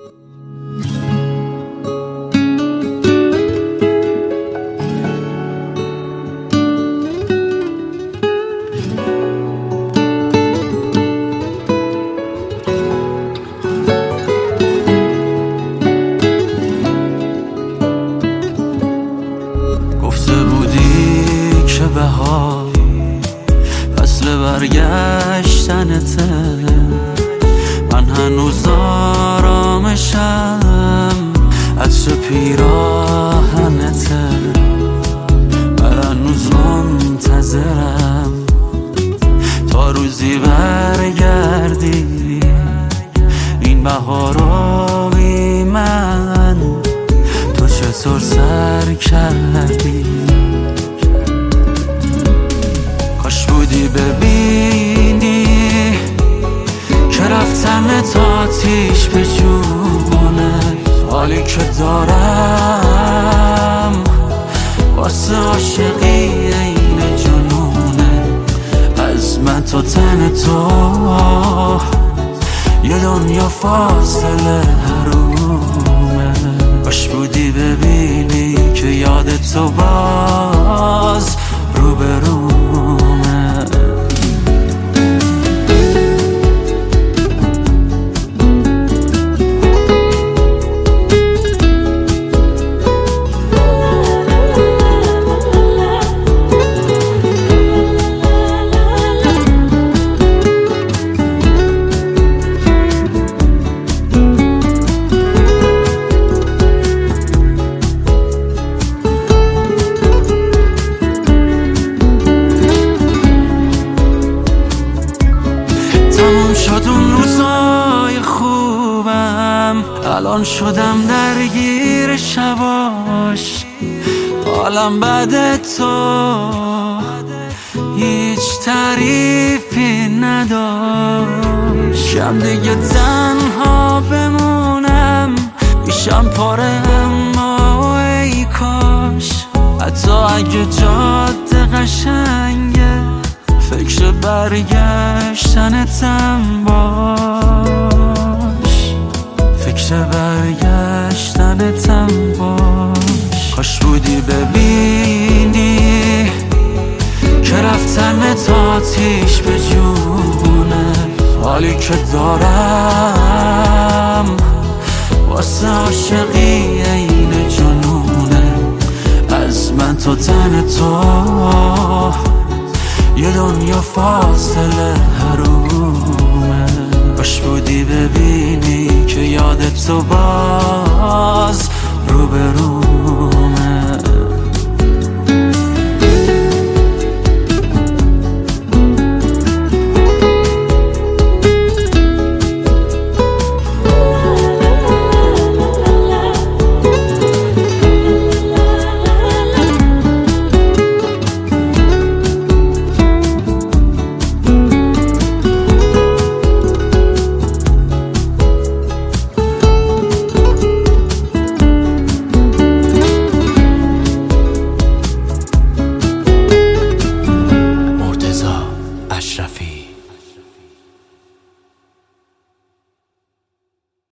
بهار فصل برگشتنته، من هنوز آرامشم عطر پیراهنته، من هنوز منتظرم تا روزی برگردی این بهارو بی من تو چطور سر کردی. کاش بودی ببینی که رفتن تا آتیش به جونه، حالی که دارم واسه عاشقی این جنونه، از من تا تن تو یه دنیا فاصله حرومه. کاش بودی ببینی که یاد تو باز روبرومه. تموم شد اون روزای خوبم، الان شدم درگیر شباش، حالم بعد تو هیچ تعریفی نداشت. کم دیگه تنها بمونم، پیشم پاره اما ای کاش حتی اگه جاده قشنگه فکر برگشتنتم باش، فکر برگشتنتم باش. کاش بودی ببینی که رفتن تا آتیش به جونه، حالی که دارم واسه عاشقی این جنونه، از من تا تن تو یه دنیا فاصله حرومه. کاش بودی ببینی که یاد تو باز روبرومه.